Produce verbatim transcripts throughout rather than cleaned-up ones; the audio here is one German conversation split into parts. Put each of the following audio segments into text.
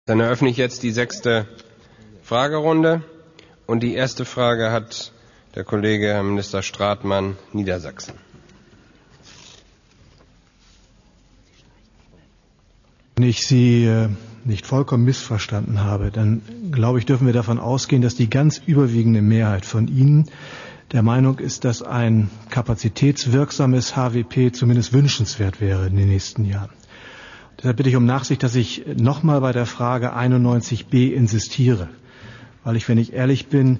Dann eröffne ich jetzt die sechste Fragerunde. Und die erste Frage hat der Kollege Herr Minister Stratmann, Niedersachsen. Wenn ich Sie äh, nicht vollkommen missverstanden habe, dann glaube ich, dürfen wir davon ausgehen, dass die ganz überwiegende Mehrheit von Ihnen der Meinung ist, dass ein kapazitätswirksames H W P zumindest wünschenswert wäre in den nächsten Jahren. Deshalb bitte ich um Nachsicht, dass ich nochmal bei der Frage einundneunzig b insistiere, weil ich, wenn ich ehrlich bin,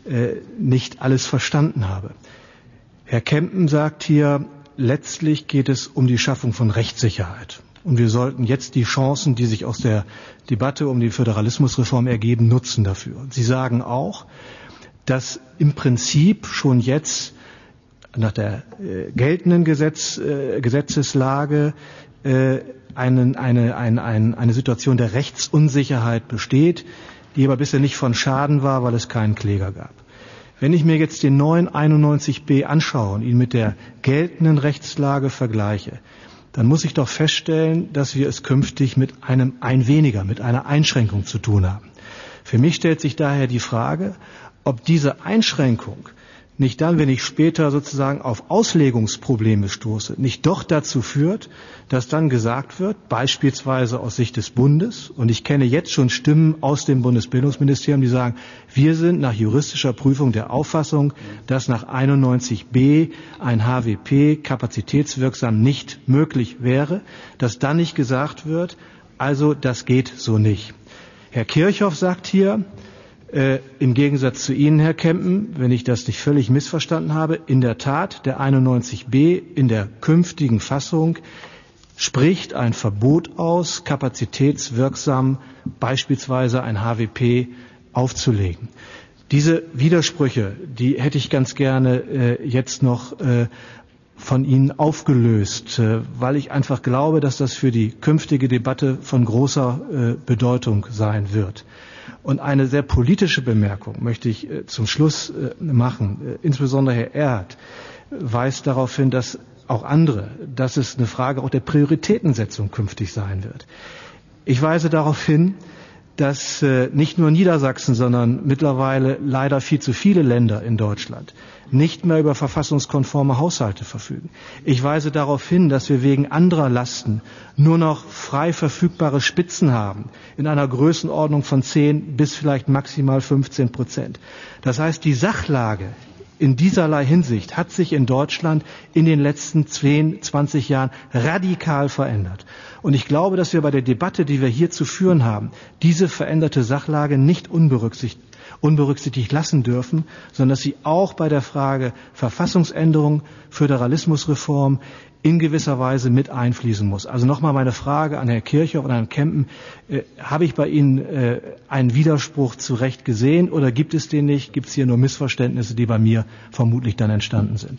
nicht alles verstanden habe. Herr Kempen sagt hier, letztlich geht es um die Schaffung von Rechtssicherheit. Und wir sollten jetzt die Chancen, die sich aus der Debatte um die Föderalismusreform ergeben, nutzen dafür. Sie sagen auch, dass im Prinzip schon jetzt nach der äh, geltenden Gesetz, äh, Gesetzeslage äh, einen, eine, ein, ein, eine Situation der Rechtsunsicherheit besteht, die aber bisher nicht von Schaden war, weil es keinen Kläger gab. Wenn ich mir jetzt den neuen einundneunzig b anschaue und ihn mit der geltenden Rechtslage vergleiche, dann muss ich doch feststellen, dass wir es künftig mit einem ein weniger, mit einer Einschränkung zu tun haben. Für mich stellt sich daher die Frage, ob diese Einschränkung nicht dann, wenn ich später sozusagen auf Auslegungsprobleme stoße, nicht doch dazu führt, dass dann gesagt wird, beispielsweise aus Sicht des Bundes, und ich kenne jetzt schon Stimmen aus dem Bundesbildungsministerium, die sagen, wir sind nach juristischer Prüfung der Auffassung, dass nach einundneunzig b ein H W P kapazitätswirksam nicht möglich wäre, dass dann nicht gesagt wird, also das geht so nicht. Herr Kirchhoff sagt hier, Äh, im Gegensatz zu Ihnen, Herr Kempen, wenn ich das nicht völlig missverstanden habe, in der Tat, der einundneunzig b in der künftigen Fassung spricht ein Verbot aus, kapazitätswirksam beispielsweise ein H W P aufzulegen. Diese Widersprüche, die hätte ich ganz gerne äh, jetzt noch äh, von Ihnen aufgelöst, äh, weil ich einfach glaube, dass das für die künftige Debatte von großer äh, Bedeutung sein wird. Und eine sehr politische Bemerkung möchte ich äh, zum Schluss äh, machen. Äh, insbesondere Herr Erhardt weist darauf hin, dass auch andere, dass es eine Frage auch der Prioritätensetzung künftig sein wird. Ich weise darauf hin, dass äh, nicht nur Niedersachsen, sondern mittlerweile leider viel zu viele Länder in Deutschland nicht mehr über verfassungskonforme Haushalte verfügen. Ich weise darauf hin, dass wir wegen anderer Lasten nur noch frei verfügbare Spitzen haben, in einer Größenordnung von zehn bis vielleicht maximal fünfzehn Prozent. Das heißt, die Sachlage in dieserlei Hinsicht hat sich in Deutschland in den letzten zehn, zwanzig Jahren radikal verändert. Und ich glaube, dass wir bei der Debatte, die wir hier zu führen haben, diese veränderte Sachlage nicht unberücksichtigt unberücksichtigt lassen dürfen, sondern dass sie auch bei der Frage Verfassungsänderung, Föderalismusreform in gewisser Weise mit einfließen muss. Also nochmal meine Frage an Herrn Kirchhoff und Herrn Kempen. Äh, habe ich bei Ihnen äh, einen Widerspruch zu Recht gesehen oder gibt es den nicht? Gibt es hier nur Missverständnisse, die bei mir vermutlich dann entstanden sind?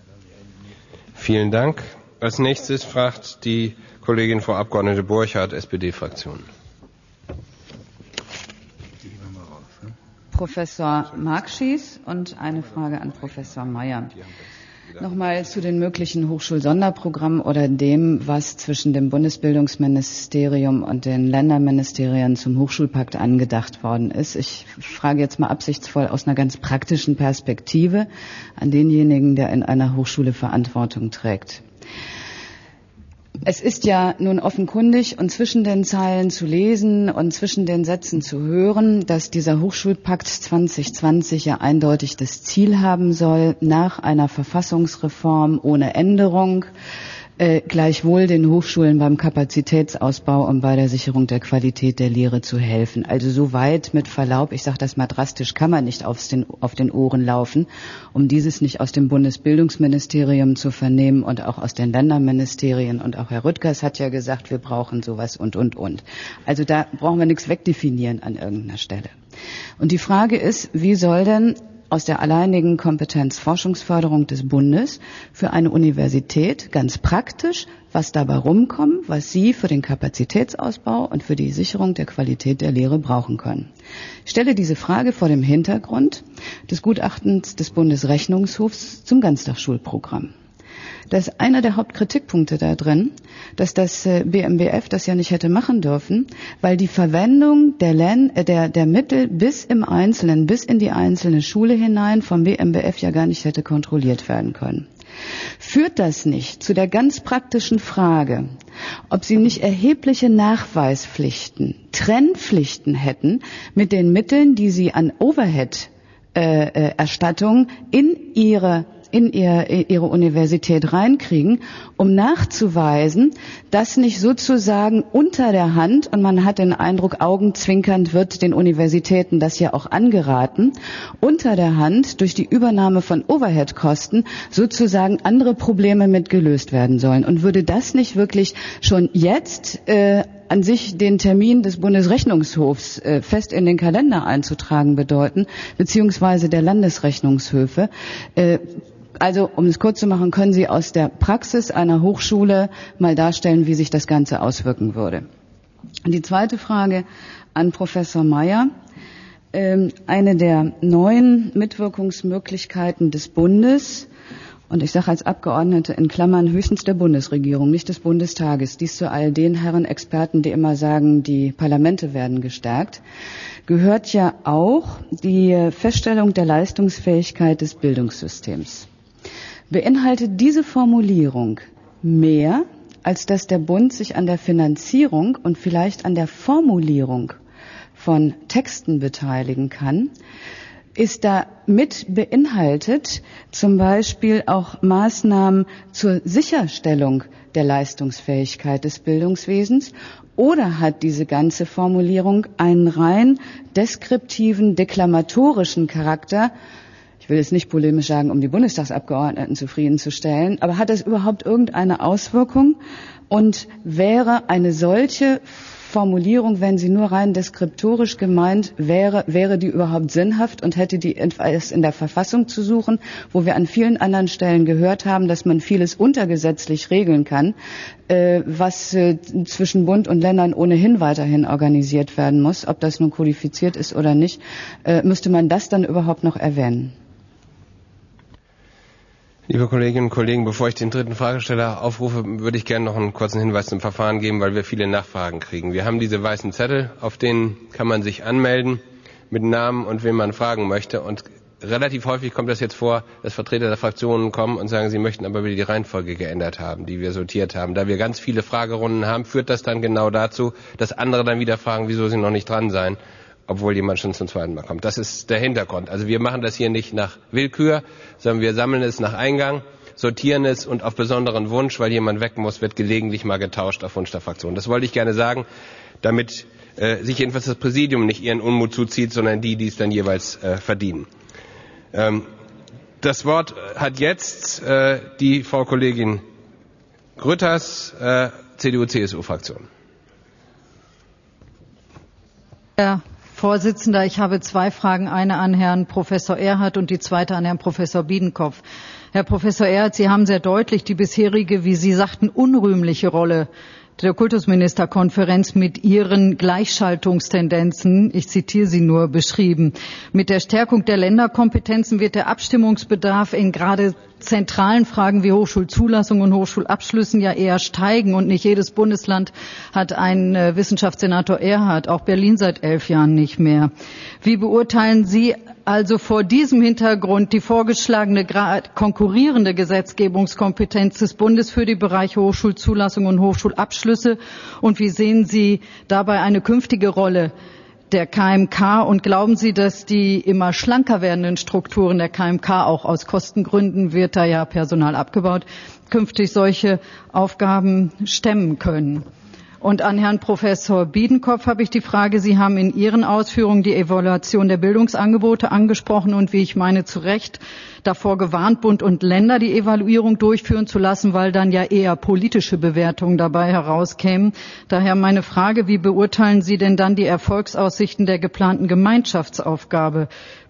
Vielen Dank. Als nächstes fragt die Kollegin Frau Abgeordnete Burchardt, S P D-Fraktion. Professor Markschies und eine Frage an Professor Mayer. Nochmal zu den möglichen Hochschulsonderprogrammen oder dem, was zwischen dem Bundesbildungsministerium und den Länderministerien zum Hochschulpakt angedacht worden ist. Ich frage jetzt mal absichtsvoll aus einer ganz praktischen Perspektive an denjenigen, der in einer Hochschule Verantwortung trägt. Es ist ja nun offenkundig und zwischen den Zeilen zu lesen und zwischen den Sätzen zu hören, dass dieser Hochschulpakt zwanzig zwanzig ja eindeutig das Ziel haben soll, nach einer Verfassungsreform ohne Änderung äh, gleichwohl den Hochschulen beim Kapazitätsausbau und bei der Sicherung der Qualität der Lehre zu helfen. Also so weit, mit Verlaub, ich sage das mal drastisch, kann man nicht aufs den, auf den Ohren laufen, um dieses nicht aus dem Bundesbildungsministerium zu vernehmen und auch aus den Länderministerien. Und auch Herr Rüttgers hat ja gesagt, wir brauchen sowas und, und, und. Also da brauchen wir nichts wegdefinieren an irgendeiner Stelle. Und die Frage ist, wie soll denn aus der alleinigen Kompetenz Forschungsförderung des Bundes für eine Universität ganz praktisch, was dabei rumkommt, was Sie für den Kapazitätsausbau und für die Sicherung der Qualität der Lehre brauchen können. Ich stelle diese Frage vor dem Hintergrund des Gutachtens des Bundesrechnungshofs zum Ganztagsschulprogramm. dass einer der Hauptkritikpunkte da drin, dass das B M B F das ja nicht hätte machen dürfen, weil die Verwendung der, Len- der, der Mittel bis im Einzelnen, bis in die einzelne Schule hinein vom B M B F ja gar nicht hätte kontrolliert werden können. Führt das nicht zu der ganz praktischen Frage, ob Sie nicht erhebliche Nachweispflichten, Trennpflichten hätten mit den Mitteln, die Sie an Overhead-Erstattung in Ihre in ihr, ihre Universität reinkriegen, um nachzuweisen, dass nicht sozusagen unter der Hand, und man hat den Eindruck, augenzwinkernd wird den Universitäten das ja auch angeraten, unter der Hand durch die Übernahme von Overhead-Kosten sozusagen andere Probleme mit gelöst werden sollen. Und würde das nicht wirklich schon jetzt äh, an sich den Termin des Bundesrechnungshofs äh, fest in den Kalender einzutragen bedeuten, beziehungsweise der Landesrechnungshöfe? Äh, Also, um es kurz zu machen, können Sie aus der Praxis einer Hochschule mal darstellen, wie sich das Ganze auswirken würde. Die zweite Frage an Professor Mayer. Eine der neuen Mitwirkungsmöglichkeiten des Bundes, und ich sage als Abgeordnete in Klammern höchstens der Bundesregierung, nicht des Bundestages, dies zu all den Herren Experten, die immer sagen, die Parlamente werden gestärkt, gehört ja auch die Feststellung der Leistungsfähigkeit des Bildungssystems. Beinhaltet diese Formulierung mehr, als dass der Bund sich an der Finanzierung und vielleicht an der Formulierung von Texten beteiligen kann? Ist da mit beinhaltet zum Beispiel auch Maßnahmen zur Sicherstellung der Leistungsfähigkeit des Bildungswesens? Oder hat diese ganze Formulierung einen rein deskriptiven, deklamatorischen Charakter? Ich will jetzt nicht polemisch sagen, um die Bundestagsabgeordneten zufriedenzustellen, aber hat das überhaupt irgendeine Auswirkung? Und wäre eine solche Formulierung, wenn sie nur rein deskriptorisch gemeint wäre, wäre die überhaupt sinnhaft und hätte die etwas in der Verfassung zu suchen, wo wir an vielen anderen Stellen gehört haben, dass man vieles untergesetzlich regeln kann, äh, was äh, zwischen Bund und Ländern ohnehin weiterhin organisiert werden muss. Ob das nun kodifiziert ist oder nicht, äh, müsste man das dann überhaupt noch erwähnen? Liebe Kolleginnen und Kollegen, bevor ich den dritten Fragesteller aufrufe, würde ich gerne noch einen kurzen Hinweis zum Verfahren geben, weil wir viele Nachfragen kriegen. Wir haben diese weißen Zettel, auf denen kann man sich anmelden mit Namen und wen man fragen möchte. Und relativ häufig kommt das jetzt vor, dass Vertreter der Fraktionen kommen und sagen, sie möchten aber wieder die Reihenfolge geändert haben, die wir sortiert haben. Da wir ganz viele Fragerunden haben, führt das dann genau dazu, dass andere dann wieder fragen, wieso sie noch nicht dran seien, obwohl jemand schon zum zweiten Mal kommt. Das ist der Hintergrund. Also wir machen das hier nicht nach Willkür, sondern wir sammeln es nach Eingang, sortieren es und auf besonderen Wunsch, weil jemand weg muss, wird gelegentlich mal getauscht auf Wunsch der Fraktion. Das wollte ich gerne sagen, damit äh, sich jedenfalls das Präsidium nicht ihren Unmut zuzieht, sondern die, die es dann jeweils äh, verdienen. Ähm, das Wort hat jetzt äh, die Frau Kollegin Grütters, äh, C D U C S U-Fraktion. Ja. Vorsitzender, ich habe zwei Fragen, eine an Herrn Professor Erhardt und die zweite an Herrn Professor Biedenkopf. Herr Professor Erhardt, Sie haben sehr deutlich die bisherige, wie Sie sagten, unrühmliche Rolle der Kultusministerkonferenz mit ihren Gleichschaltungstendenzen, ich zitiere sie nur, beschrieben. Mit der Stärkung der Länderkompetenzen wird der Abstimmungsbedarf in gerade zentralen Fragen wie Hochschulzulassung und Hochschulabschlüssen ja eher steigen. Und nicht jedes Bundesland hat einen äh, Wissenschaftssenator Erhardt, auch Berlin seit elf Jahren nicht mehr. Wie beurteilen Sie also vor diesem Hintergrund die vorgeschlagene konkurrierende Gesetzgebungskompetenz des Bundes für die Bereiche Hochschulzulassung und Hochschulabschlüsse? Und wie sehen Sie dabei eine künftige Rolle der K M K? Und glauben Sie, dass die immer schlanker werdenden Strukturen der K M K, auch aus Kostengründen wird da ja Personal abgebaut, künftig solche Aufgaben stemmen können? Und an Herrn Professor Biedenkopf habe ich die Frage, Sie haben in Ihren Ausführungen die Evaluation der Bildungsangebote angesprochen und, wie ich meine, zu Recht davor gewarnt, Bund und Länder die Evaluierung durchführen zu lassen, weil dann ja eher politische Bewertungen dabei herauskämen. Daher meine Frage, wie beurteilen Sie denn dann die Erfolgsaussichten der geplanten Gemeinschaftsaufgabe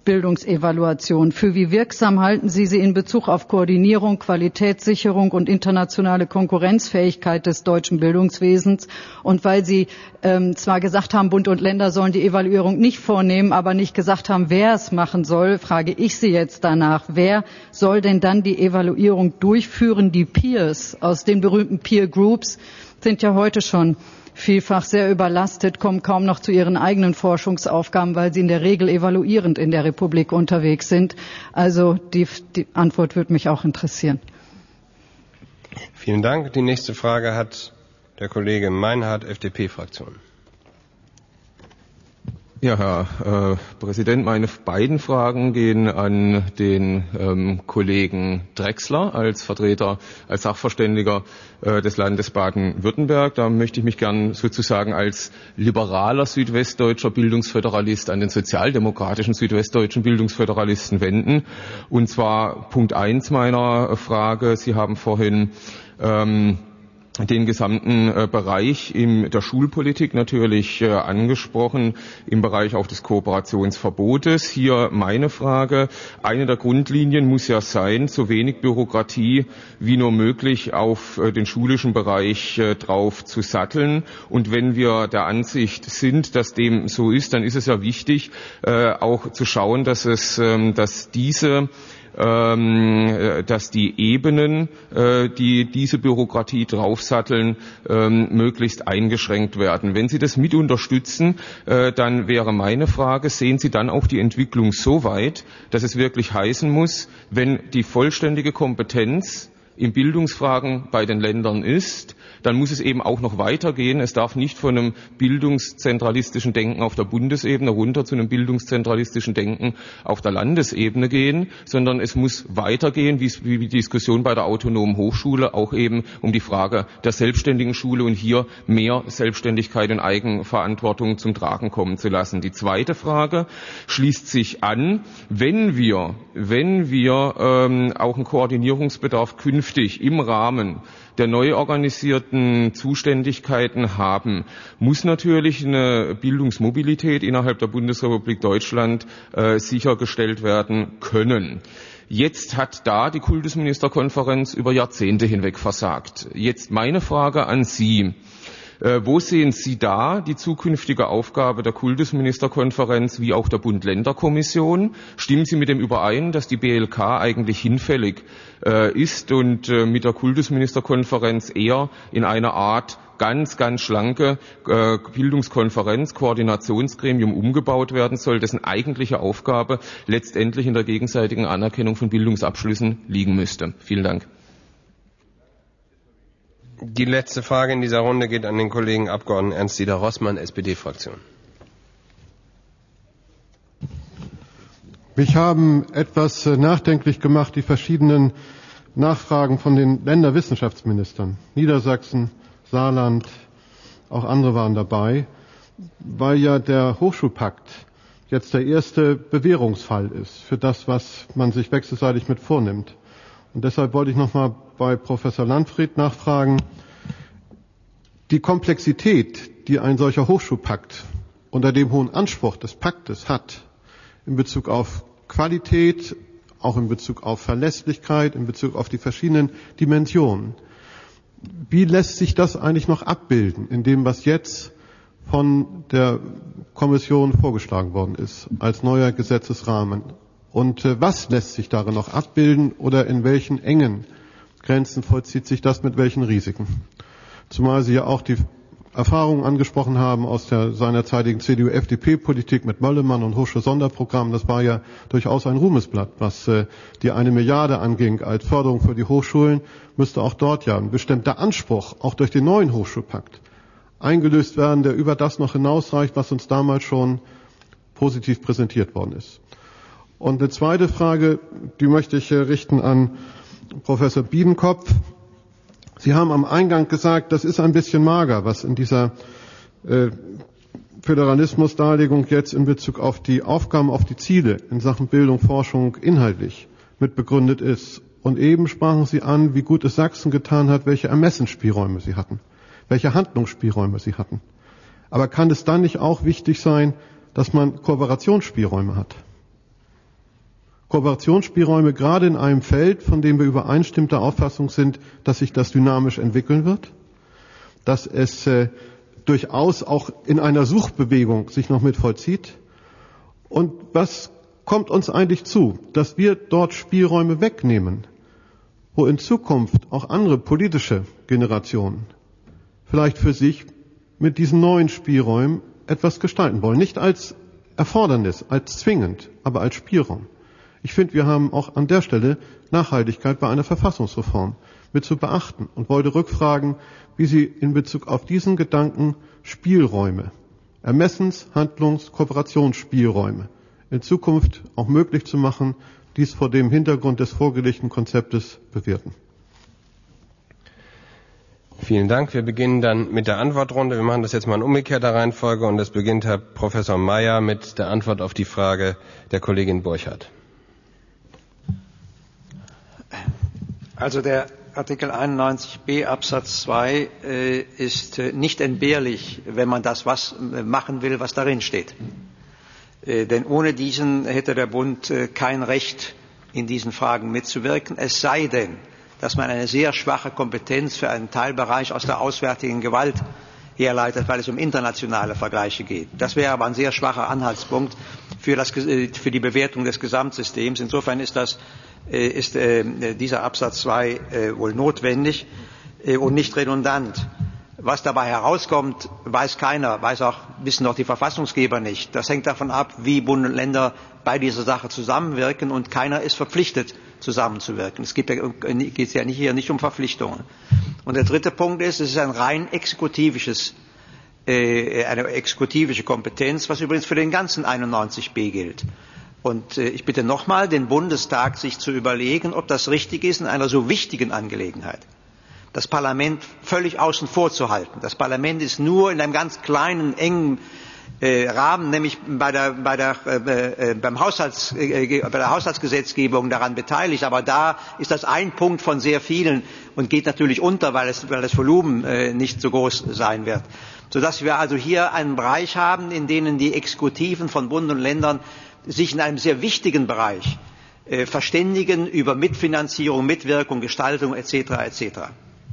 Bildungsevaluation. Für wie wirksam halten Sie sie in Bezug auf Koordinierung, Qualitätssicherung und internationale Konkurrenzfähigkeit des deutschen Bildungswesens? Und weil Sie ähm, zwar gesagt haben, Bund und Länder sollen die Evaluierung nicht vornehmen, aber nicht gesagt haben, wer es machen soll, frage ich Sie jetzt danach. Wer soll denn dann die Evaluierung durchführen? Die Peers aus den berühmten Peer Groups sind ja heute schon vielfach sehr überlastet, kommen kaum noch zu ihren eigenen Forschungsaufgaben, weil sie in der Regel evaluierend in der Republik unterwegs sind. Also die, die Antwort würde mich auch interessieren. Vielen Dank. Die nächste Frage hat der Kollege Meinhardt, F D P-Fraktion. Ja, Herr äh, Präsident, meine beiden Fragen gehen an den ähm, Kollegen Drechsler als Vertreter, als Sachverständiger äh, des Landes Baden-Württemberg. Da möchte ich mich gern sozusagen als liberaler südwestdeutscher Bildungsföderalist an den sozialdemokratischen südwestdeutschen Bildungsföderalisten wenden. Und zwar Punkt eins meiner Frage. Sie haben vorhin ähm, den gesamten äh, Bereich in der Schulpolitik natürlich äh, angesprochen, im Bereich auch des Kooperationsverbotes. Hier meine Frage. Eine der Grundlinien muss ja sein, so wenig Bürokratie wie nur möglich auf äh, den schulischen Bereich äh, drauf zu satteln. Und wenn wir der Ansicht sind, dass dem so ist, dann ist es ja wichtig, äh, auch zu schauen, dass es, äh, dass diese dass die Ebenen, die diese Bürokratie draufsatteln, möglichst eingeschränkt werden. Wenn Sie das mit unterstützen, dann wäre meine Frage, sehen Sie dann auch die Entwicklung so weit, dass es wirklich heißen muss, wenn die vollständige Kompetenz in Bildungsfragen bei den Ländern ist, dann muss es eben auch noch weitergehen. Es darf nicht von einem bildungszentralistischen Denken auf der Bundesebene runter zu einem bildungszentralistischen Denken auf der Landesebene gehen, sondern es muss weitergehen, wie die Diskussion bei der autonomen Hochschule, auch eben um die Frage der selbstständigen Schule und hier mehr Selbstständigkeit und Eigenverantwortung zum Tragen kommen zu lassen. Die zweite Frage schließt sich an, wenn wir, wenn wir ähm, auch einen Koordinierungsbedarf künftig im Rahmen der neu organisierten Zuständigkeiten haben, muss natürlich eine Bildungsmobilität innerhalb der Bundesrepublik Deutschland äh, sichergestellt werden können. Jetzt hat da die Kultusministerkonferenz über Jahrzehnte hinweg versagt. Jetzt meine Frage an Sie. Wo sehen Sie da die zukünftige Aufgabe der Kultusministerkonferenz wie auch der Bund-Länder-Kommission? Stimmen Sie mit dem überein, dass die B L K eigentlich hinfällig äh, ist und äh, mit der Kultusministerkonferenz eher in einer Art ganz, ganz schlanke äh, Bildungskonferenz, Koordinationsgremium umgebaut werden soll, dessen eigentliche Aufgabe letztendlich in der gegenseitigen Anerkennung von Bildungsabschlüssen liegen müsste? Vielen Dank. Die letzte Frage in dieser Runde geht an den Kollegen Abgeordneten Ernst-Dieter Rossmann, S P D-Fraktion. Mich haben etwas nachdenklich gemacht die verschiedenen Nachfragen von den Länderwissenschaftsministern. Niedersachsen, Saarland, auch andere waren dabei, weil ja der Hochschulpakt jetzt der erste Bewährungsfall ist für das, was man sich wechselseitig mit vornimmt. Und deshalb wollte ich noch mal bei Professor Landfried nachfragen. Die Komplexität, die ein solcher Hochschulpakt unter dem hohen Anspruch des Paktes hat, in Bezug auf Qualität, auch in Bezug auf Verlässlichkeit, in Bezug auf die verschiedenen Dimensionen. Wie lässt sich das eigentlich noch abbilden in dem, was jetzt von der Kommission vorgeschlagen worden ist, als neuer Gesetzesrahmen? Und äh, was lässt sich darin noch abbilden oder in welchen engen Grenzen vollzieht sich das mit welchen Risiken? Zumal Sie ja auch die Erfahrungen angesprochen haben aus der seinerzeitigen C D U-F D P-Politik mit Möllemann und Hochschulsonderprogramm. Das war ja durchaus ein Ruhmesblatt, was äh, die eine Milliarde anging als Förderung für die Hochschulen, müsste auch dort ja ein bestimmter Anspruch, auch durch den neuen Hochschulpakt, eingelöst werden, der über das noch hinausreicht, was uns damals schon positiv präsentiert worden ist. Und eine zweite Frage, die möchte ich richten an Professor Biedenkopf. Sie haben am Eingang gesagt, das ist ein bisschen mager, was in dieser äh, Föderalismusdarlegung jetzt in Bezug auf die Aufgaben, auf die Ziele in Sachen Bildung, Forschung inhaltlich mit begründet ist. Und eben sprachen Sie an, wie gut es Sachsen getan hat, welche Ermessensspielräume sie hatten, welche Handlungsspielräume sie hatten. Aber kann es dann nicht auch wichtig sein, dass man Kooperationsspielräume hat? Kooperationsspielräume gerade in einem Feld, von dem wir übereinstimmter Auffassung sind, dass sich das dynamisch entwickeln wird, dass es äh, durchaus auch in einer Suchbewegung sich noch mit vollzieht. Und was kommt uns eigentlich zu, dass wir dort Spielräume wegnehmen, wo in Zukunft auch andere politische Generationen vielleicht für sich mit diesen neuen Spielräumen etwas gestalten wollen. Nicht als Erfordernis, als zwingend, aber als Spielraum. Ich finde, wir haben auch an der Stelle Nachhaltigkeit bei einer Verfassungsreform mit zu beachten und wollte rückfragen, wie Sie in Bezug auf diesen Gedanken Spielräume, Ermessens-, Handlungs-, Kooperationsspielräume in Zukunft auch möglich zu machen, dies vor dem Hintergrund des vorgelegten Konzeptes bewerten. Vielen Dank. Wir beginnen dann mit der Antwortrunde. Wir machen das jetzt mal in umgekehrter Reihenfolge und es beginnt Herr Professor Mayer mit der Antwort auf die Frage der Kollegin Burchardt. Also der Artikel einundneunzig b Absatz zwei äh, ist äh, nicht entbehrlich, wenn man das was äh, machen will, was darin steht. Äh, denn ohne diesen hätte der Bund äh, kein Recht, in diesen Fragen mitzuwirken, es sei denn, dass man eine sehr schwache Kompetenz für einen Teilbereich aus der auswärtigen Gewalt herleitet, weil es um internationale Vergleiche geht. Das wäre aber ein sehr schwacher Anhaltspunkt für, das, für die Bewertung des Gesamtsystems. Insofern ist, das, ist äh, dieser Absatz zwei äh, wohl notwendig äh, und nicht redundant. Was dabei herauskommt, weiß keiner, weiß auch, wissen auch die Verfassungsgeber nicht. Das hängt davon ab, wie Bund und Länder bei dieser Sache zusammenwirken, und keiner ist verpflichtet, zusammenzuwirken. Es geht ja, geht ja nicht, hier nicht um Verpflichtungen. Und der dritte Punkt ist, es ist ein rein exekutivisches, äh, eine exekutivische Kompetenz, was übrigens für den ganzen einundneunzig b gilt. Und äh, ich bitte nochmal den Bundestag, sich zu überlegen, ob das richtig ist, in einer so wichtigen Angelegenheit das Parlament völlig außen vor zu halten. Das Parlament ist nur in einem ganz kleinen, engen äh, Rahmen, nämlich bei der, bei der, äh, äh, beim Haushalts, äh, bei der Haushaltsgesetzgebung daran beteiligt. Aber da ist das ein Punkt von sehr vielen und geht natürlich unter, weil, es, weil das Volumen äh, nicht so groß sein wird. Sodass wir also hier einen Bereich haben, in dem die Exekutiven von Bund und Ländern sich in einem sehr wichtigen Bereich äh, verständigen über Mitfinanzierung, Mitwirkung, Gestaltung et cetera et cetera.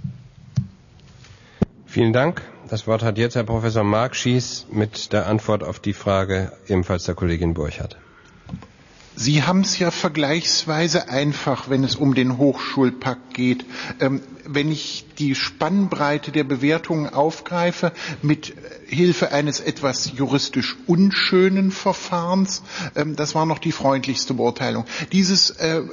Vielen Dank. Das Wort hat jetzt Herr Professor Mark Schiess mit der Antwort auf die Frage ebenfalls der Kollegin Burchardt. Sie haben es ja vergleichsweise einfach, wenn es um den Hochschulpakt geht. Ähm, wenn ich die Spannbreite der Bewertungen aufgreife, mit Hilfe eines etwas juristisch unschönen Verfahrens, ähm, das war noch die freundlichste Beurteilung. Dieses äh,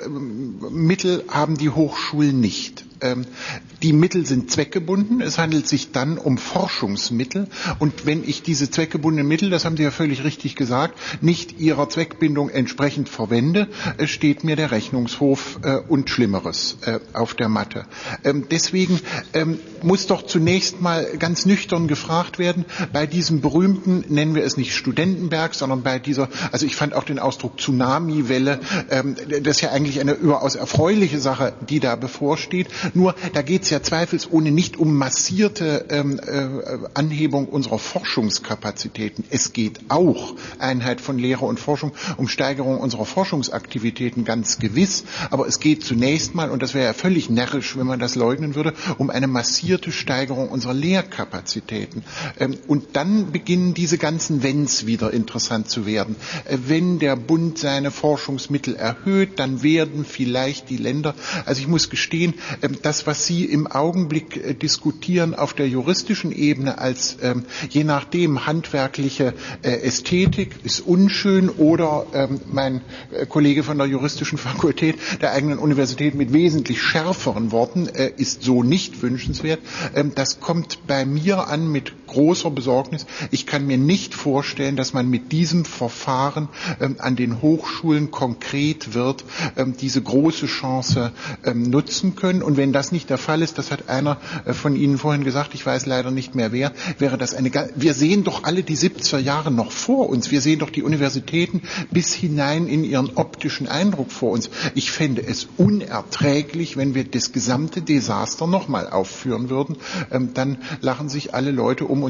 Mittel haben die Hochschulen nicht. Ähm, die Mittel sind zweckgebunden. Es handelt sich dann um Forschungsmittel. Und wenn ich diese zweckgebundenen Mittel, das haben Sie ja völlig richtig gesagt, nicht ihrer Zweckbindung entsprechend verwende, steht mir der Rechnungshof äh, und Schlimmeres äh, auf der Matte. Ähm, deswegen ähm, muss doch zunächst mal ganz nüchtern gefragt werden, bei diesem berühmten, nennen wir es nicht Studentenberg, sondern bei dieser, also ich fand auch den Ausdruck Tsunami-Welle, ähm, das ist ja eigentlich eine überaus erfreuliche Sache, die da bevorsteht. Nur, da geht es ja zweifelsohne nicht um massierte ähm, äh, Anhebung unserer Forschungskapazitäten. Es geht auch, Einheit von Lehre und Forschung, um Steigerung unserer Forschungsaktivitäten, ganz gewiss. Aber es geht zunächst mal, und das wäre ja völlig närrisch, wenn man das leugnen würde, um eine massierte Steigerung unserer Lehrkapazitäten. Ähm, und dann beginnen diese ganzen Wenns wieder interessant zu werden. Äh, wenn der Bund seine Forschungsmittel erhöht, dann werden vielleicht die Länder, also ich muss gestehen, äh, das, was Sie im Augenblick äh, diskutieren auf der juristischen Ebene als ähm, je nachdem handwerkliche äh, Ästhetik, ist unschön, oder ähm, mein äh, Kollege von der juristischen Fakultät der eigenen Universität mit wesentlich schärferen Worten, äh, ist so nicht wünschenswert. Ähm, das kommt bei mir an mit großer Besorgnis. Ich kann mir nicht vorstellen, dass man mit diesem Verfahren ähm, an den Hochschulen konkret wird, ähm, diese große Chance ähm, nutzen können. Und wenn das nicht der Fall ist, das hat einer äh, von Ihnen vorhin gesagt, ich weiß leider nicht mehr wer, wäre das eine, wir sehen doch alle die siebziger Jahre noch vor uns. Wir sehen doch die Universitäten bis hinein in ihren optischen Eindruck vor uns. Ich fände es unerträglich, wenn wir das gesamte Desaster nochmal aufführen würden. Ähm, dann lachen sich alle Leute um uns herum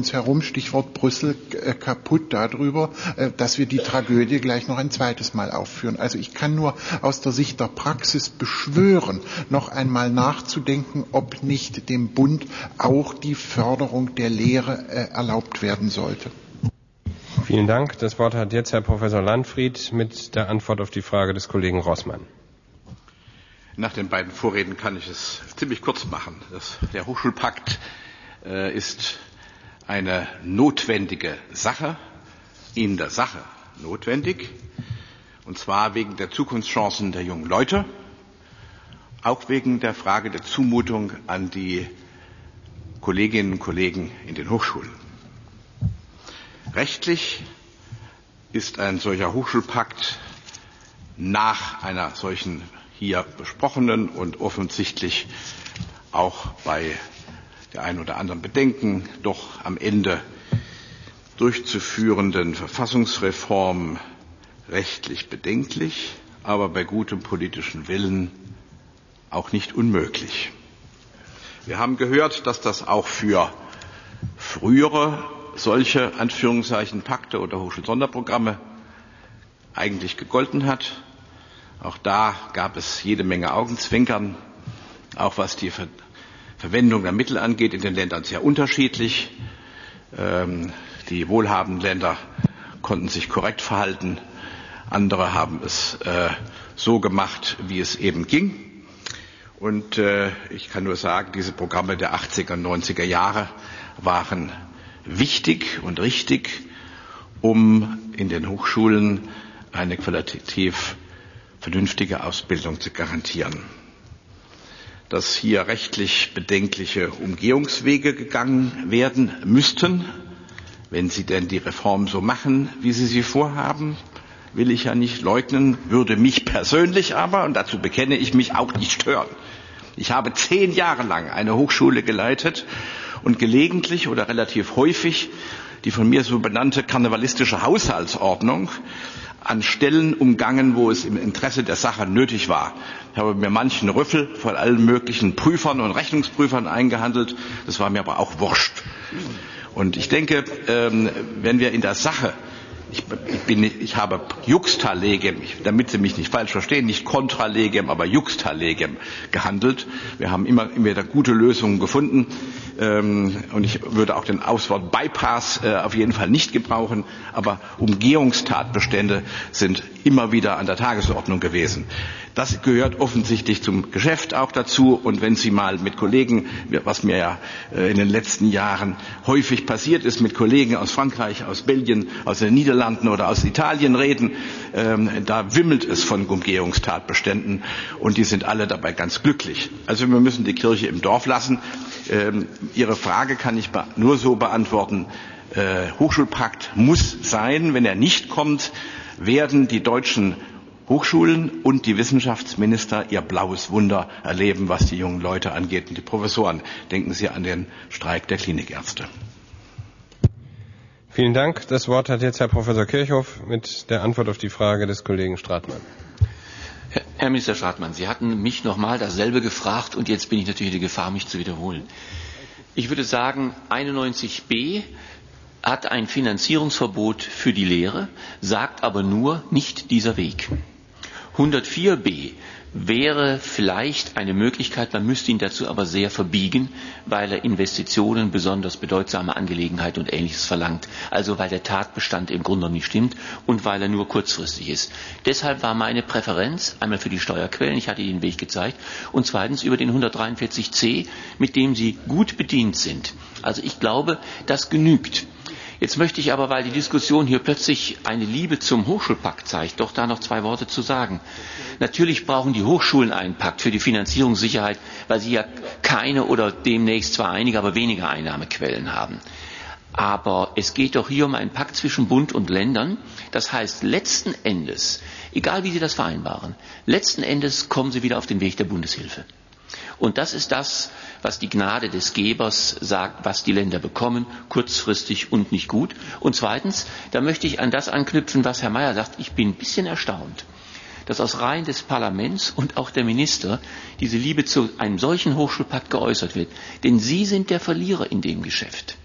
Stichwort Brüssel kaputt darüber, dass wir die Tragödie gleich noch ein zweites Mal aufführen. Also ich kann nur aus der Sicht der Praxis beschwören, noch einmal nachzudenken, ob nicht dem Bund auch die Förderung der Lehre erlaubt werden sollte. Vielen Dank. Das Wort hat jetzt Herr Professor Landfried mit der Antwort auf die Frage des Kollegen Rossmann. Nach den beiden Vorreden kann ich es ziemlich kurz machen. Das, der Hochschulpakt äh, ist eine notwendige Sache, in der Sache notwendig, und zwar wegen der Zukunftschancen der jungen Leute, auch wegen der Frage der Zumutung an die Kolleginnen und Kollegen in den Hochschulen. Rechtlich ist ein solcher Hochschulpakt nach einer solchen hier besprochenen und offensichtlich auch bei der einen oder anderen Bedenken doch am Ende durchzuführenden Verfassungsreform rechtlich bedenklich, aber bei gutem politischen Willen auch nicht unmöglich. Wir haben gehört, dass das auch für frühere solche Anführungszeichen Pakte oder Hochschulsonderprogramme eigentlich gegolten hat. Auch da gab es jede Menge Augenzwinkern, auch was die Ver- Verwendung der Mittel angeht, in den Ländern sehr unterschiedlich. Ähm, die wohlhabenden Länder konnten sich korrekt verhalten, andere haben es äh, so gemacht, wie es eben ging. Und äh, ich kann nur sagen, diese Programme der achtziger und neunziger Jahre waren wichtig und richtig, um in den Hochschulen eine qualitativ vernünftige Ausbildung zu garantieren. Dass hier rechtlich bedenkliche Umgehungswege gegangen werden müssten, wenn Sie denn die Reform so machen, wie Sie sie vorhaben, will ich ja nicht leugnen, würde mich persönlich aber, und dazu bekenne ich mich, auch nicht stören. Ich habe zehn Jahre lang eine Hochschule geleitet und gelegentlich oder relativ häufig die von mir so benannte karnevalistische Haushaltsordnung an Stellen umgangen, wo es im Interesse der Sache nötig war. Ich habe mir manchen Rüffel von allen möglichen Prüfern und Rechnungsprüfern eingehandelt. Das war mir aber auch wurscht. Und ich denke, wenn wir in der Sache, ich, ich, bin, ich habe Juxta legem, damit Sie mich nicht falsch verstehen, nicht contra legem, aber Juxta legem gehandelt. Wir haben immer, immer wieder gute Lösungen gefunden. Und ich würde auch den Auswort Bypass auf jeden Fall nicht gebrauchen, aber Umgehungstatbestände sind immer wieder an der Tagesordnung gewesen. Das gehört offensichtlich zum Geschäft auch dazu. Und wenn Sie mal mit Kollegen, was mir ja in den letzten Jahren häufig passiert ist, mit Kollegen aus Frankreich, aus Belgien, aus den Niederlanden oder aus Italien reden, da wimmelt es von Umgehungstatbeständen und die sind alle dabei ganz glücklich. Also wir müssen die Kirche im Dorf lassen. Ihre Frage kann ich nur so beantworten. Hochschulpakt muss sein. Wenn er nicht kommt, werden die deutschen Hochschulen und die Wissenschaftsminister ihr blaues Wunder erleben, was die jungen Leute angeht und die Professoren. Denken Sie an den Streik der Klinikärzte. Vielen Dank. Das Wort hat jetzt Herr Professor Kirchhoff mit der Antwort auf die Frage des Kollegen Stratmann. Herr Minister Stratmann, Sie hatten mich nochmal dasselbe gefragt und jetzt bin ich natürlich in der Gefahr, mich zu wiederholen. Ich würde sagen, einundneunzig b hat ein Finanzierungsverbot für die Lehre, sagt aber nur nicht dieser Weg. hundertvier b wäre vielleicht eine Möglichkeit, man müsste ihn dazu aber sehr verbiegen, weil er Investitionen, besonders bedeutsame Angelegenheit und Ähnliches verlangt. Also weil der Tatbestand im Grunde nicht stimmt und weil er nur kurzfristig ist. Deshalb war meine Präferenz einmal für die Steuerquellen, ich hatte Ihnen den Weg gezeigt, und zweitens über den hundertdreiundvierzig c, mit dem Sie gut bedient sind. Also ich glaube, das genügt. Jetzt möchte ich aber, weil die Diskussion hier plötzlich eine Liebe zum Hochschulpakt zeigt, doch da noch zwei Worte zu sagen. Natürlich brauchen die Hochschulen einen Pakt für die Finanzierungssicherheit, weil sie ja keine oder demnächst zwar einige, aber weniger Einnahmequellen haben. Aber es geht doch hier um einen Pakt zwischen Bund und Ländern. Das heißt, letzten Endes, egal wie Sie das vereinbaren, letzten Endes kommen Sie wieder auf den Weg der Bundeshilfe. Und das ist das, was die Gnade des Gebers sagt, was die Länder bekommen, kurzfristig und nicht gut. Und zweitens, da möchte ich an das anknüpfen, was Herr Mayer sagt. Ich bin ein bisschen erstaunt, dass aus Reihen des Parlaments und auch der Minister diese Liebe zu einem solchen Hochschulpakt geäußert wird. Denn Sie sind der Verlierer in dem Geschäft.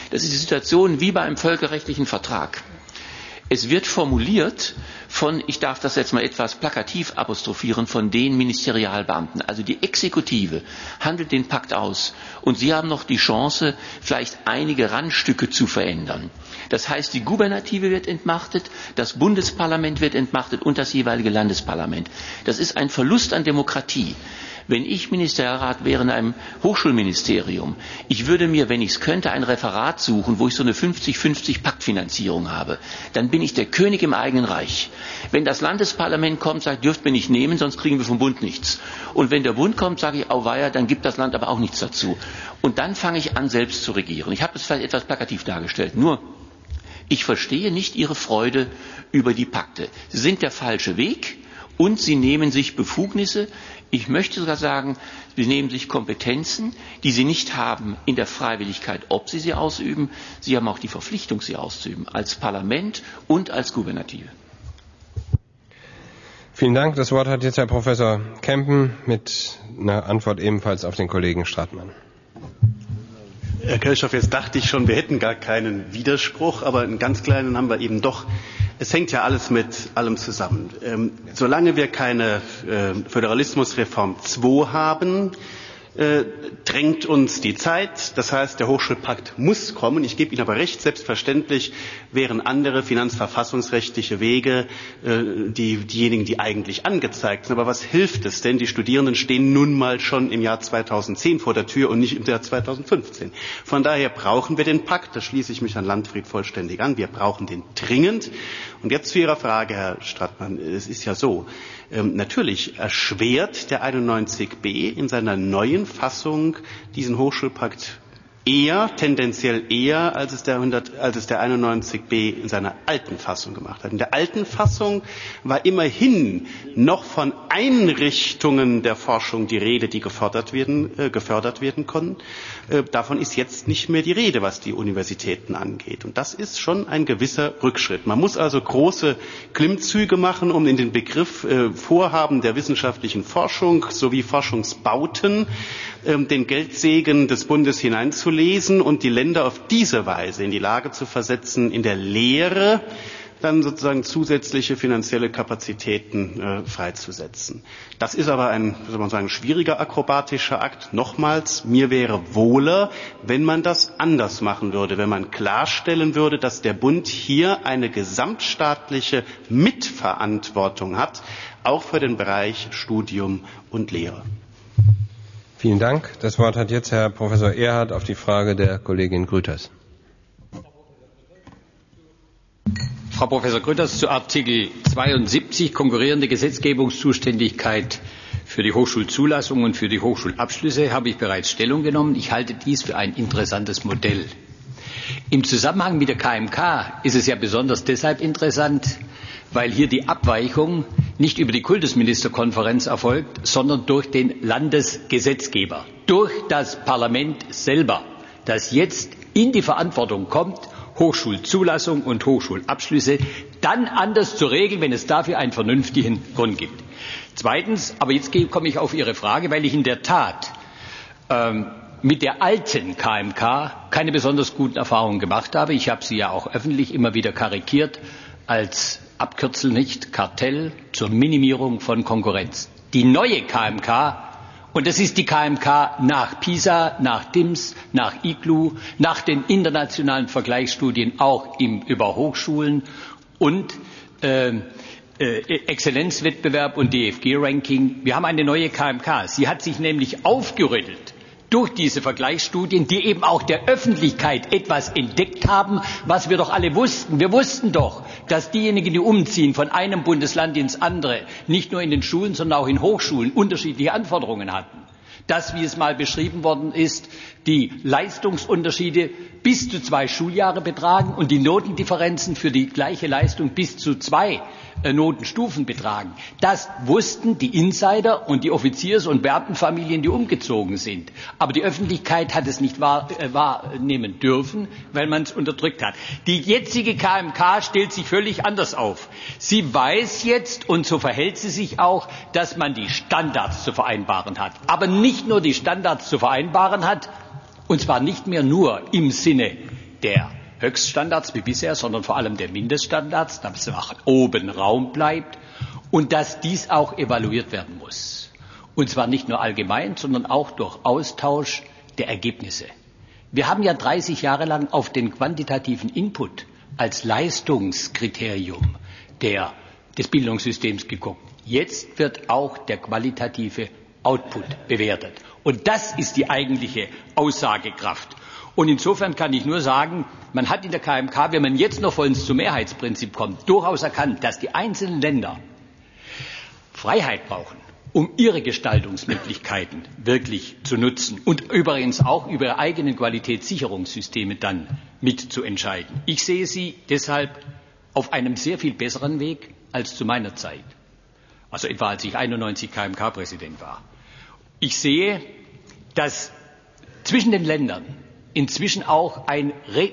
Das ist die Situation wie bei einem völkerrechtlichen Vertrag. Es wird formuliert von, ich darf das jetzt mal etwas plakativ apostrophieren, von den Ministerialbeamten. Also die Exekutive handelt den Pakt aus und sie haben noch die Chance, vielleicht einige Randstücke zu verändern. Das heißt, die Gubernative wird entmachtet, das Bundesparlament wird entmachtet und das jeweilige Landesparlament. Das ist ein Verlust an Demokratie. Wenn ich Ministerialrat wäre in einem Hochschulministerium, ich würde mir, wenn ich es könnte, ein Referat suchen, wo ich so eine fünfzig fünfzig Paktfinanzierung habe. Dann bin ich der König im eigenen Reich. Wenn das Landesparlament kommt, sagt, dürft mir nicht nehmen, sonst kriegen wir vom Bund nichts. Und wenn der Bund kommt, sage ich, auweia, dann gibt das Land aber auch nichts dazu. Und dann fange ich an, selbst zu regieren. Ich habe es vielleicht etwas plakativ dargestellt. Nur, ich verstehe nicht Ihre Freude über die Pakte. Sie sind der falsche Weg und Sie nehmen sich Befugnisse. Ich möchte sogar sagen, Sie nehmen sich Kompetenzen, die Sie nicht haben in der Freiwilligkeit, ob Sie sie ausüben. Sie haben auch die Verpflichtung, sie auszuüben, als Parlament und als Gubernative. Vielen Dank. Das Wort hat jetzt Herr Professor Kempen mit einer Antwort ebenfalls auf den Kollegen Stratmann. Herr Kirchhoff, jetzt dachte ich schon, wir hätten gar keinen Widerspruch, aber einen ganz kleinen haben wir eben doch. Es hängt ja alles mit allem zusammen. Ähm, solange wir keine äh, Föderalismusreform zwei haben, äh, drängt uns die Zeit. Das heißt, der Hochschulpakt muss kommen. Ich gebe Ihnen aber recht, selbstverständlich wären andere finanzverfassungsrechtliche Wege äh, die, diejenigen, die eigentlich angezeigt sind. Aber was hilft es denn? Die Studierenden stehen nun mal schon im Jahr zweitausendzehn vor der Tür und nicht im Jahr zweitausendfünfzehn. Von daher brauchen wir den Pakt. Da schließe ich mich an Landfried vollständig an. Wir brauchen den dringend. Und jetzt zu Ihrer Frage, Herr Stratmann. Es ist ja so, ähm, natürlich erschwert der einundneunzig b in seiner neuen Fassung diesen Hochschulpakt eher, tendenziell eher, als es der, hundert, als es der einundneunzig b in seiner alten Fassung gemacht hat. In der alten Fassung war immerhin noch von Einrichtungen der Forschung die Rede, die gefördert werden, äh, gefördert werden konnten. Äh, davon ist jetzt nicht mehr die Rede, was die Universitäten angeht. Und das ist schon ein gewisser Rückschritt. Man muss also große Klimmzüge machen, um in den Begriff äh, Vorhaben der wissenschaftlichen Forschung sowie Forschungsbauten äh, den Geldsegen des Bundes hineinzulegen und die Länder auf diese Weise in die Lage zu versetzen, in der Lehre dann sozusagen zusätzliche finanzielle Kapazitäten äh, freizusetzen. Das ist aber ein, soll man sagen, schwieriger akrobatischer Akt. Nochmals, mir wäre wohler, wenn man das anders machen würde, wenn man klarstellen würde, dass der Bund hier eine gesamtstaatliche Mitverantwortung hat, auch für den Bereich Studium und Lehre. Vielen Dank. Das Wort hat jetzt Herr Professor Erhardt auf die Frage der Kollegin Grüters. Frau Professor Grüters, zu Artikel zweiundsiebzig, konkurrierende Gesetzgebungszuständigkeit für die Hochschulzulassung und für die Hochschulabschlüsse, habe ich bereits Stellung genommen. Ich halte dies für ein interessantes Modell. Im Zusammenhang mit der K M K ist es ja besonders deshalb interessant, weil hier die Abweichung nicht über die Kultusministerkonferenz erfolgt, sondern durch den Landesgesetzgeber, durch das Parlament selber, das jetzt in die Verantwortung kommt, Hochschulzulassung und Hochschulabschlüsse dann anders zu regeln, wenn es dafür einen vernünftigen Grund gibt. Zweitens, aber jetzt komme ich auf Ihre Frage, weil ich in der Tat ähm, mit der alten K M K keine besonders guten Erfahrungen gemacht habe. Ich habe sie ja auch öffentlich immer wieder karikiert als Abkürzel nicht Kartell zur Minimierung von Konkurrenz. Die neue K M K, und das ist die K M K nach PISA, nach D I M S, nach I G L U, nach den internationalen Vergleichsstudien auch im, über Hochschulen und äh, äh, Exzellenzwettbewerb und D F G-Ranking. Wir haben eine neue K M K. Sie hat sich nämlich aufgerüttelt durch diese Vergleichsstudien, die eben auch der Öffentlichkeit etwas entdeckt haben, was wir doch alle wussten. Wir wussten doch, dass diejenigen, die umziehen von einem Bundesland ins andere, nicht nur in den Schulen, sondern auch in Hochschulen unterschiedliche Anforderungen hatten. Dass, wie es mal beschrieben worden ist, die Leistungsunterschiede bis zu zwei Schuljahre betragen und die Notendifferenzen für die gleiche Leistung bis zu zwei äh, Notenstufen betragen. Das wussten die Insider und die Offiziers- und Beamtenfamilien, die umgezogen sind. Aber die Öffentlichkeit hat es nicht wahr, äh, wahrnehmen dürfen, weil man es unterdrückt hat. Die jetzige K M K stellt sich völlig anders auf. Sie weiß jetzt, und so verhält sie sich auch, dass man die Standards zu vereinbaren hat. Aber nicht nur die Standards zu vereinbaren hat, und zwar nicht mehr nur im Sinne der Höchststandards wie bisher, sondern vor allem der Mindeststandards, dass es nach oben Raum bleibt und dass dies auch evaluiert werden muss. Und zwar nicht nur allgemein, sondern auch durch Austausch der Ergebnisse. Wir haben ja dreißig Jahre lang auf den quantitativen Input als Leistungskriterium der, des Bildungssystems geguckt. Jetzt wird auch der qualitative Output bewertet. Und das ist die eigentliche Aussagekraft. Und insofern kann ich nur sagen, man hat in der K M K, wenn man jetzt noch vollends zum Mehrheitsprinzip kommt, durchaus erkannt, dass die einzelnen Länder Freiheit brauchen, um ihre Gestaltungsmöglichkeiten wirklich zu nutzen und übrigens auch über ihre eigenen Qualitätssicherungssysteme dann mitzuentscheiden. Ich sehe sie deshalb auf einem sehr viel besseren Weg als zu meiner Zeit, also etwa als ich einundneunzig K M K-Präsident war. Ich sehe, dass zwischen den Ländern inzwischen auch ein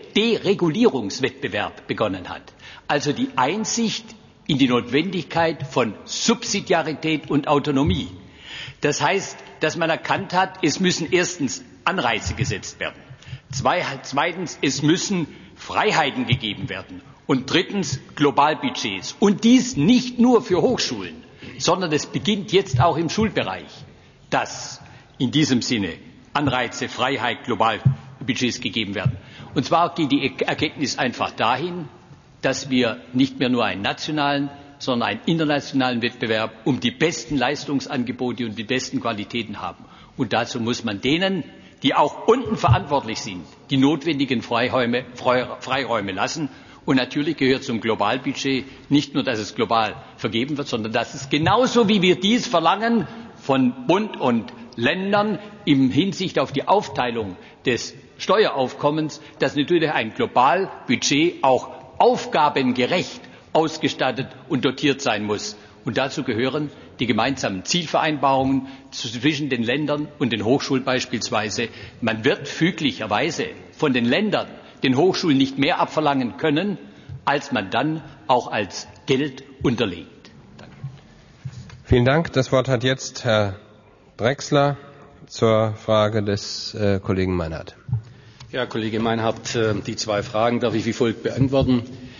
Deregulierungswettbewerb begonnen hat, also die Einsicht in die Notwendigkeit von Subsidiarität und Autonomie. Das heißt, dass man erkannt hat, es müssen erstens Anreize gesetzt werden, zweitens, es müssen Freiheiten gegeben werden und drittens Globalbudgets. Und dies nicht nur für Hochschulen, sondern es beginnt jetzt auch im Schulbereich, dass in diesem Sinne Anreize, Freiheit, Globalbudgets gegeben werden. Und zwar geht die Erkenntnis einfach dahin, dass wir nicht mehr nur einen nationalen, sondern einen internationalen Wettbewerb um die besten Leistungsangebote und die besten Qualitäten haben. Und dazu muss man denen, die auch unten verantwortlich sind, die notwendigen Freiräume, Freiräume lassen. Und natürlich gehört zum Globalbudget nicht nur, dass es global vergeben wird, sondern dass es genauso wie wir dies verlangen von Bund und Ländern in Hinsicht auf die Aufteilung des Steueraufkommens, dass natürlich ein Globalbudget auch aufgabengerecht ausgestattet und dotiert sein muss. Und dazu gehören die gemeinsamen Zielvereinbarungen zwischen den Ländern und den Hochschulen beispielsweise. Man wird füglicherweise von den Ländern den Hochschulen nicht mehr abverlangen können, als man dann auch als Geld unterlegt. Danke. Vielen Dank. Das Wort hat jetzt Herr Drechsler zur Frage des äh, Kollegen Meinhardt. Ja, Kollege Meinhardt, die zwei Fragen darf ich wie folgt beantworten.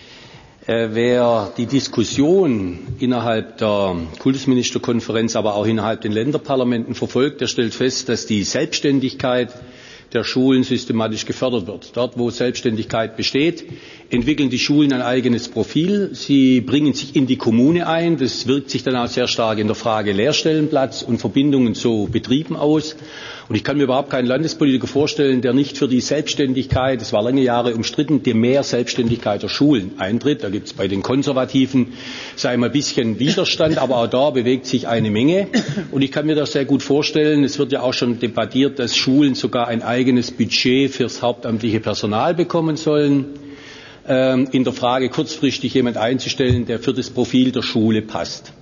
Wer die Diskussion innerhalb der Kultusministerkonferenz, aber auch innerhalb den Länderparlamenten verfolgt, der stellt fest, dass die Selbstständigkeit der Schulen systematisch gefördert wird. Dort, wo Selbstständigkeit besteht, entwickeln die Schulen ein eigenes Profil. Sie bringen sich in die Kommune ein. Das wirkt sich dann auch sehr stark in der Frage Lehrstellenplatz und Verbindungen zu Betrieben aus. Und ich kann mir überhaupt keinen Landespolitiker vorstellen, der nicht für die Selbstständigkeit, das war lange Jahre umstritten, die mehr Selbstständigkeit der Schulen eintritt. Da gibt es bei den Konservativen, sei mal ein bisschen Widerstand, aber auch da bewegt sich eine Menge. Und ich kann mir das sehr gut vorstellen, es wird ja auch schon debattiert, dass Schulen sogar ein eigenes Budget fürs hauptamtliche Personal bekommen sollen, ähm, in der Frage kurzfristig jemand einzustellen, der für das Profil der Schule passt.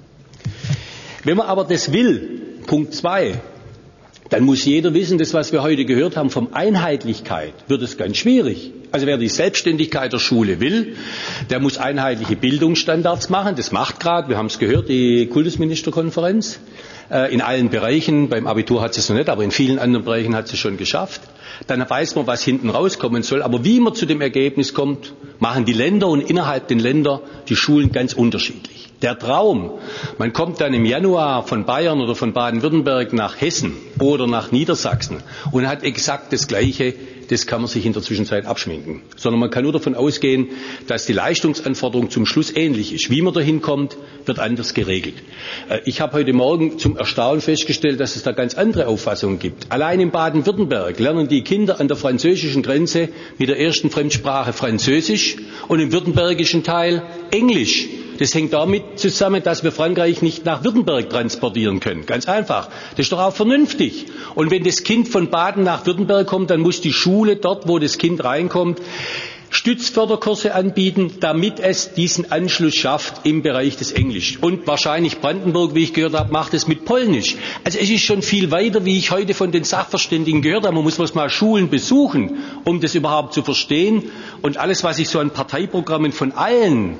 Wenn man aber das will, Punkt zwei, dann muss jeder wissen, das, was wir heute gehört haben, vom Einheitlichkeit wird es ganz schwierig. Also wer die Selbstständigkeit der Schule will, der muss einheitliche Bildungsstandards machen. Das macht gerade, wir haben es gehört, die Kultusministerkonferenz. In allen Bereichen, beim Abitur hat sie es noch nicht, aber in vielen anderen Bereichen hat sie es schon geschafft. Dann weiß man, was hinten rauskommen soll. Aber wie man zu dem Ergebnis kommt, machen die Länder und innerhalb den Länder die Schulen ganz unterschiedlich. Der Traum, man kommt dann im Januar von Bayern oder von Baden-Württemberg nach Hessen oder nach Niedersachsen und hat exakt das Gleiche, das kann man sich in der Zwischenzeit abschminken. Sondern man kann nur davon ausgehen, dass die Leistungsanforderung zum Schluss ähnlich ist. Wie man dahin kommt, wird anders geregelt. Ich habe heute Morgen zum Erstaunen festgestellt, dass es da ganz andere Auffassungen gibt. Allein in Baden-Württemberg lernen die Kinder an der französischen Grenze mit der ersten Fremdsprache Französisch und im württembergischen Teil Englisch. Das hängt damit zusammen, dass wir Frankreich nicht nach Württemberg transportieren können. Ganz einfach. Das ist doch auch vernünftig. Und wenn das Kind von Baden nach Württemberg kommt, dann muss die Schule dort, wo das Kind reinkommt, Stützförderkurse anbieten, damit es diesen Anschluss schafft im Bereich des Englisch. Und wahrscheinlich Brandenburg, wie ich gehört habe, macht es mit Polnisch. Also es ist schon viel weiter, wie ich heute von den Sachverständigen gehört habe. Man muss mal Schulen besuchen, um das überhaupt zu verstehen. Und alles, was ich so an Parteiprogrammen von allen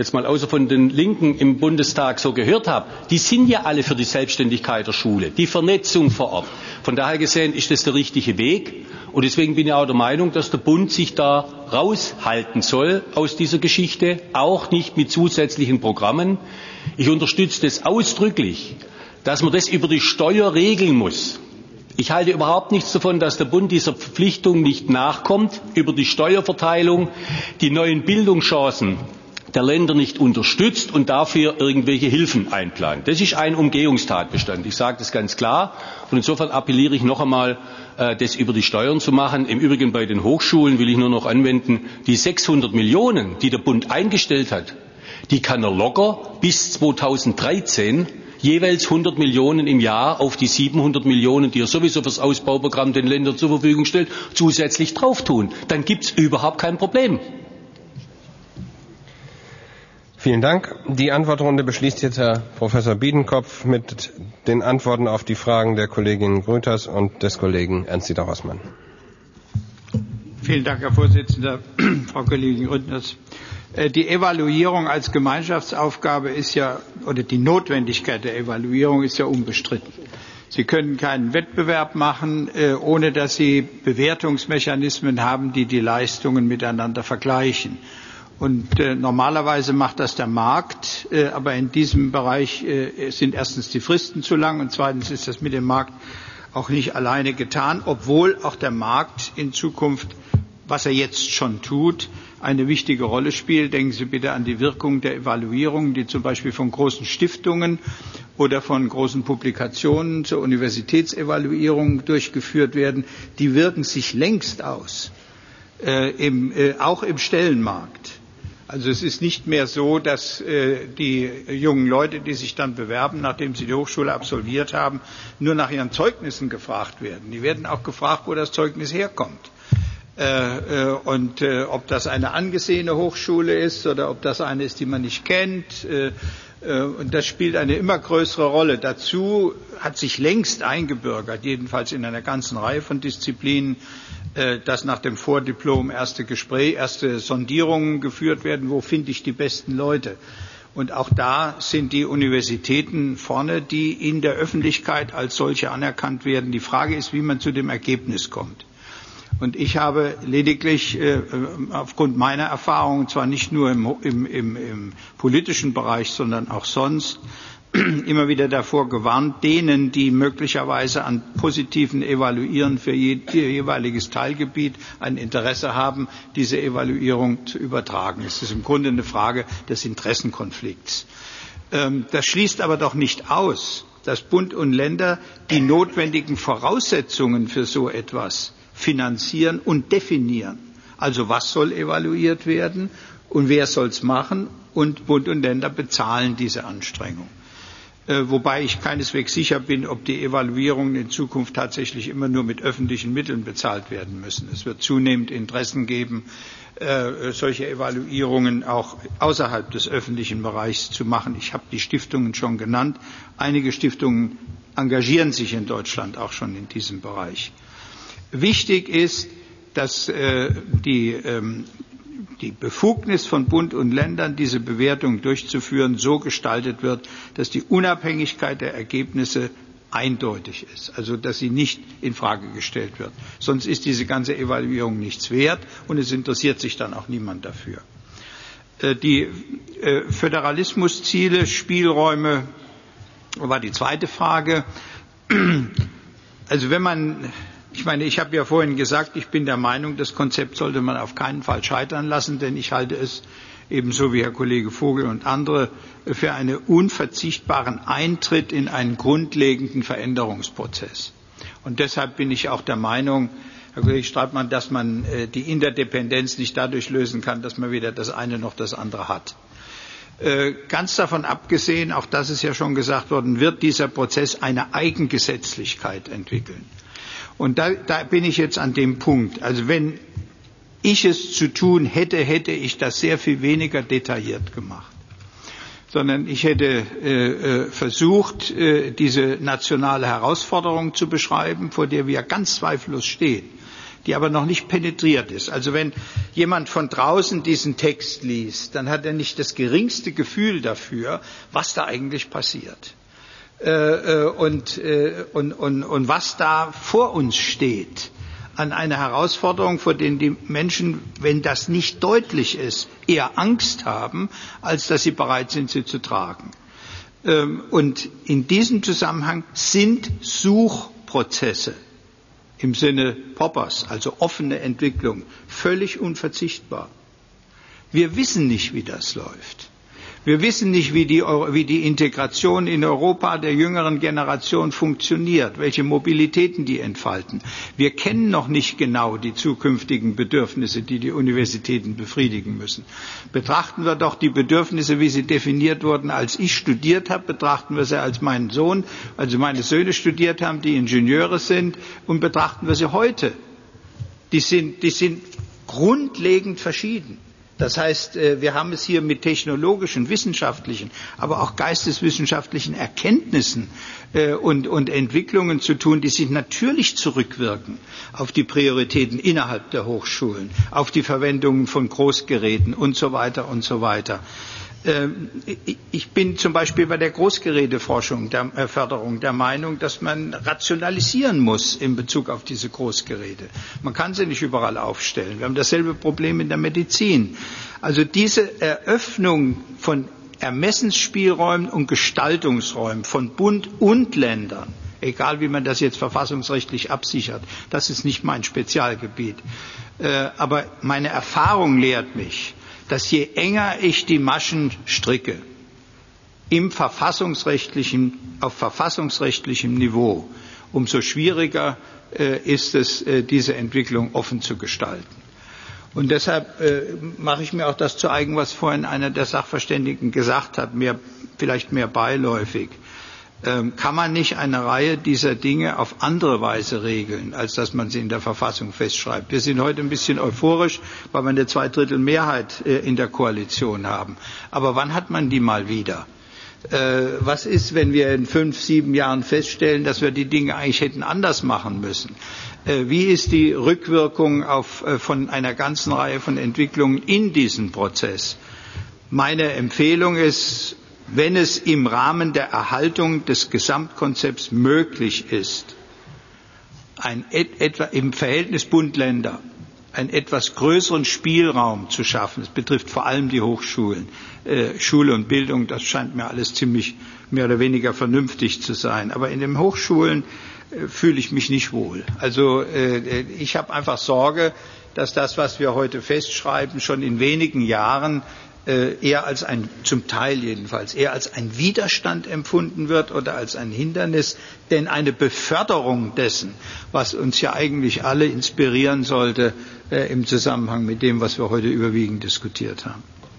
jetzt mal außer von den Linken im Bundestag so gehört habe, die sind ja alle für die Selbstständigkeit der Schule, die Vernetzung vor Ort. Von daher gesehen ist das der richtige Weg. Und deswegen bin ich auch der Meinung, dass der Bund sich da raushalten soll aus dieser Geschichte, auch nicht mit zusätzlichen Programmen. Ich unterstütze das ausdrücklich, dass man das über die Steuer regeln muss. Ich halte überhaupt nichts davon, dass der Bund dieser Verpflichtung nicht nachkommt, über die Steuerverteilung die neuen Bildungschancen der Länder nicht unterstützt und dafür irgendwelche Hilfen einplant. Das ist ein Umgehungstatbestand. Ich sage das ganz klar. Und insofern appelliere ich noch einmal, das über die Steuern zu machen. Im Übrigen bei den Hochschulen will ich nur noch anwenden, die sechshundert Millionen, die der Bund eingestellt hat, die kann er locker bis zweitausenddreizehn jeweils hundert Millionen im Jahr auf die siebenhundert Millionen, die er sowieso fürs Ausbauprogramm den Ländern zur Verfügung stellt, zusätzlich drauf tun. Dann gibt es überhaupt kein Problem. Vielen Dank. Die Antwortrunde beschließt jetzt Herr Professor Biedenkopf mit den Antworten auf die Fragen der Kollegin Grüters und des Kollegen Ernst-Dieter Rossmann. Vielen Dank, Herr Vorsitzender. Frau Kollegin Grüters. Die Evaluierung als Gemeinschaftsaufgabe ist ja, oder die Notwendigkeit der Evaluierung ist ja unbestritten. Sie können keinen Wettbewerb machen, ohne dass Sie Bewertungsmechanismen haben, die die Leistungen miteinander vergleichen. Und äh, normalerweise macht das der Markt, äh, aber in diesem Bereich äh, sind erstens die Fristen zu lang und zweitens ist das mit dem Markt auch nicht alleine getan, obwohl auch der Markt in Zukunft, was er jetzt schon tut, eine wichtige Rolle spielt. Denken Sie bitte an die Wirkung der Evaluierung, die zum Beispiel von großen Stiftungen oder von großen Publikationen zur Universitätsevaluierung durchgeführt werden. Die wirken sich längst aus, äh, im, äh, auch im Stellenmarkt. Also es ist nicht mehr so, dass äh, die jungen Leute, die sich dann bewerben, nachdem sie die Hochschule absolviert haben, nur nach ihren Zeugnissen gefragt werden. Die werden auch gefragt, wo das Zeugnis herkommt. Äh, äh, und äh, ob das eine angesehene Hochschule ist oder ob das eine ist, die man nicht kennt. Äh, äh, und das spielt eine immer größere Rolle. Dazu hat sich längst eingebürgert, jedenfalls in einer ganzen Reihe von Disziplinen, dass nach dem Vordiplom erste Gespräche, erste Sondierungen geführt werden, wo finde ich die besten Leute. Und auch da sind die Universitäten vorne, die in der Öffentlichkeit als solche anerkannt werden. Die Frage ist, wie man zu dem Ergebnis kommt. Und ich habe lediglich äh, aufgrund meiner Erfahrungen, zwar nicht nur im, im, im, im politischen Bereich, sondern auch sonst, immer wieder davor gewarnt, denen, die möglicherweise an positiven Evaluieren für je, ihr jeweiliges Teilgebiet ein Interesse haben, diese Evaluierung zu übertragen. Es ist im Grunde eine Frage des Interessenkonflikts. Ähm, das schließt aber doch nicht aus, dass Bund und Länder die notwendigen Voraussetzungen für so etwas finanzieren und definieren. Also was soll evaluiert werden und wer soll es machen? Und Bund und Länder bezahlen diese Anstrengung. Wobei ich keineswegs sicher bin, ob die Evaluierungen in Zukunft tatsächlich immer nur mit öffentlichen Mitteln bezahlt werden müssen. Es wird zunehmend Interessen geben, solche Evaluierungen auch außerhalb des öffentlichen Bereichs zu machen. Ich habe die Stiftungen schon genannt. Einige Stiftungen engagieren sich in Deutschland auch schon in diesem Bereich. Wichtig ist, dass die die Befugnis von Bund und Ländern, diese Bewertung durchzuführen, so gestaltet wird, dass die Unabhängigkeit der Ergebnisse eindeutig ist, also dass sie nicht in Frage gestellt wird. Sonst ist diese ganze Evaluierung nichts wert und es interessiert sich dann auch niemand dafür. Die Föderalismusziele, Spielräume war die zweite Frage. Also wenn man Ich meine, ich habe ja vorhin gesagt, ich bin der Meinung, das Konzept sollte man auf keinen Fall scheitern lassen, denn ich halte es ebenso wie Herr Kollege Vogel und andere für einen unverzichtbaren Eintritt in einen grundlegenden Veränderungsprozess. Und deshalb bin ich auch der Meinung, Herr Kollege Straatmann, dass man die Interdependenz nicht dadurch lösen kann, dass man weder das eine noch das andere hat. Ganz davon abgesehen, auch das ist ja schon gesagt worden, wird dieser Prozess eine Eigengesetzlichkeit entwickeln. Und da, da bin ich jetzt an dem Punkt. Also wenn ich es zu tun hätte, hätte ich das sehr viel weniger detailliert gemacht. Sondern ich hätte äh, versucht, äh, diese nationale Herausforderung zu beschreiben, vor der wir ganz zweifellos stehen. die aber noch nicht penetriert ist. Also wenn jemand von draußen diesen Text liest, dann hat er nicht das geringste Gefühl dafür, was da eigentlich passiert. Äh, und, äh, und, und, und was da vor uns steht. An eine Herausforderung, vor der die Menschen, wenn das nicht deutlich ist, eher Angst haben, als dass sie bereit sind, sie zu tragen. Und in diesem Zusammenhang sind Suchprozesse im Sinne Poppers, also offene Entwicklung, völlig unverzichtbar. Wir wissen nicht, wie das läuft. Wir wissen nicht, wie die, wie die Integration in Europa der jüngeren Generation funktioniert, welche Mobilitäten die entfalten. Wir kennen noch nicht genau die zukünftigen Bedürfnisse, die die Universitäten befriedigen müssen. Betrachten wir doch die Bedürfnisse, wie sie definiert wurden, als ich studiert habe, betrachten wir sie, als mein Sohn, also meine Söhne studiert haben, die Ingenieure sind, und betrachten wir sie heute. Die sind, die sind grundlegend verschieden. Das heißt, wir haben es hier mit technologischen, wissenschaftlichen, aber auch geisteswissenschaftlichen Erkenntnissen und, und Entwicklungen zu tun, die sich natürlich zurückwirken auf die Prioritäten innerhalb der Hochschulen, auf die Verwendung von Großgeräten und so weiter und so weiter. Ich bin zum Beispiel bei der Großgeräteforschung, der Förderung der Meinung, dass man rationalisieren muss in Bezug auf diese Großgeräte. Man kann sie nicht überall aufstellen. Wir haben dasselbe Problem in der Medizin. Also diese Eröffnung von Ermessensspielräumen und Gestaltungsräumen von Bund und Ländern, egal wie man das jetzt verfassungsrechtlich absichert, das ist nicht mein Spezialgebiet. Aber meine Erfahrung lehrt mich, dass je enger ich die Maschen stricke, im verfassungsrechtlichen, auf verfassungsrechtlichem Niveau, umso schwieriger äh, ist es, äh, diese Entwicklung offen zu gestalten. Und deshalb äh, mache ich mir auch das zu eigen, was vorhin einer der Sachverständigen gesagt hat, mehr, vielleicht mehr beiläufig. Kann man nicht eine Reihe dieser Dinge auf andere Weise regeln, als dass man sie in der Verfassung festschreibt. Wir sind heute ein bisschen euphorisch, weil wir eine Zweidrittelmehrheit in der Koalition haben. Aber wann hat man die mal wieder? Was ist, wenn wir in fünf, sieben Jahren feststellen, dass wir die Dinge eigentlich hätten anders machen müssen? Wie ist die Rückwirkung auf, von einer ganzen Reihe von Entwicklungen in diesem Prozess? Meine Empfehlung ist, wenn es im Rahmen der Erhaltung des Gesamtkonzepts möglich ist, ein, etwa im Verhältnis Bund-Länder einen etwas größeren Spielraum zu schaffen. Das betrifft vor allem die Hochschulen, äh, Schule und Bildung. Das scheint mir alles ziemlich mehr oder weniger vernünftig zu sein. Aber in den Hochschulen äh, fühle ich mich nicht wohl. Also äh, ich habe einfach Sorge, dass das, was wir heute festschreiben, schon in wenigen Jahren eher als ein, zum Teil jedenfalls, eher als ein Widerstand empfunden wird oder als ein Hindernis, denn eine Beförderung dessen, was uns ja eigentlich alle inspirieren sollte, äh, im Zusammenhang mit dem, was wir heute überwiegend diskutiert haben.